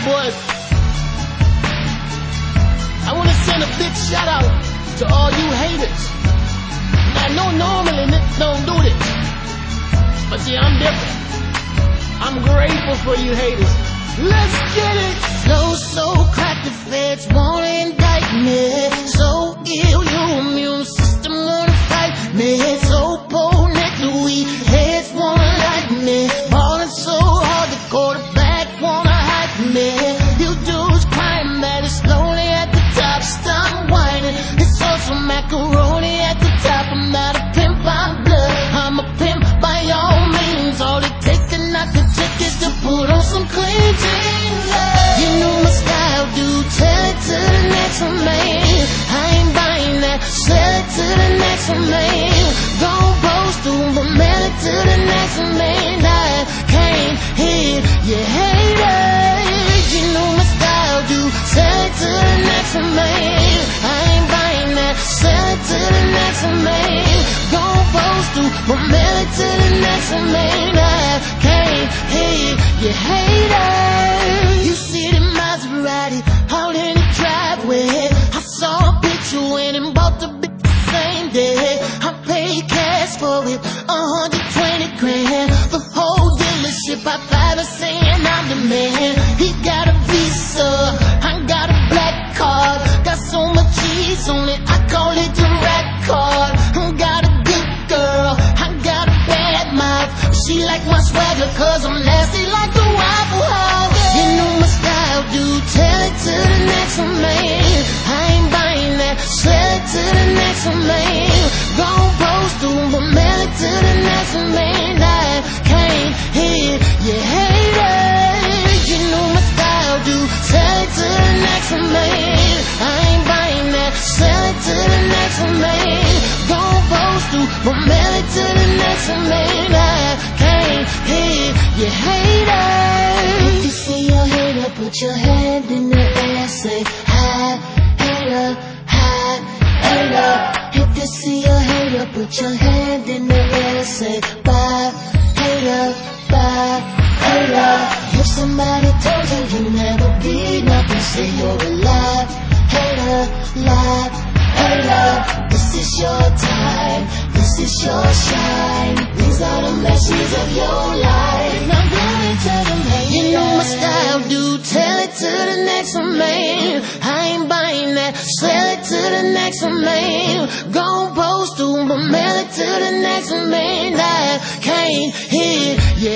boys. I want to send a big shout out to all you haters. I know normally niggas don't do this, but see, I'm different. I'm grateful for you haters. Let's get it. Flow so crack, the feds wanna indict me. So ill, your immune system wanna fight me. So potent, Louis heads wanna like me. Ballin' so hard, the quarterback wanna hype me. You dudes crying that it's lonely at the top. Stop whining, it's also macaroni at the top. I'm not a pimp by blood, I'm a pimp by all means. All it takes to knock the chick is to put on some clean jeans. You know my style, dude, tell it to the next one, man. I ain't buying that, sell it to the next one, man. Don't post to, but mail it to the next one, man. I can't hear you haters. You know my style, dude, sell it to the next one, man. I ain't buying that, sell it to the next one, man. Don't post to, but mail it to the next one, man. I can't hear you haters. You see the Maserati out in the driveway. I saw a picture when and bought the bitch the same day. I paid cash for it, 120 grand. The whole dealership I five is saying I'm the man. He got a Visa, I got a black card. Got so much cheese on it, I call it the rat card. I got a good girl, I got a bad mouth. She like my swagger cause I'm nasty like the Waffle House. You know my style, dude, tell it to the next one, man. I ain't buying that, sell it to the next one, man. Gon' post to, but mail it to the next one, man. I can't hear you haters. You know my style, dude, tell it to the next one, man. I ain't buying that, sell it to the next one, man. Gon' post to, but mail it to the next one, man. I can't hear you haters. If you see a hater, put your hand in the air, say hi, hater, hi, hater. If you see a hater, put your hand in the air, say bye, hater, bye, hater. If somebody told you you'll never be nothing, say you're a lie, hater, lie, hater. This is your time, this is your shine. These are the messages of your life. Now go and tell them, hey, you know my style, dude, tell it to the next one, man. I ain't buying that, sell it to the next one, man. Gon' post to, but mail it to the next one, man. I can't hear you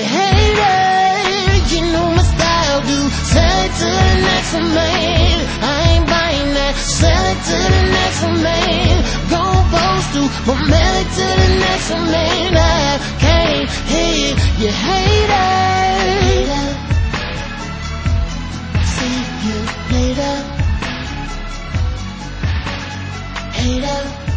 haters. You know my style, dude, sell it to the next one, man. I ain't buying that, sell it to the next one, man. Gon' post to, but mail it to the next one, man. I can't hear you haters. See you later, hater.